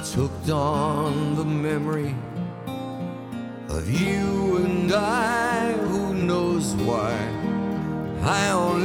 hooked on the memory of you and I. Who knows why? I only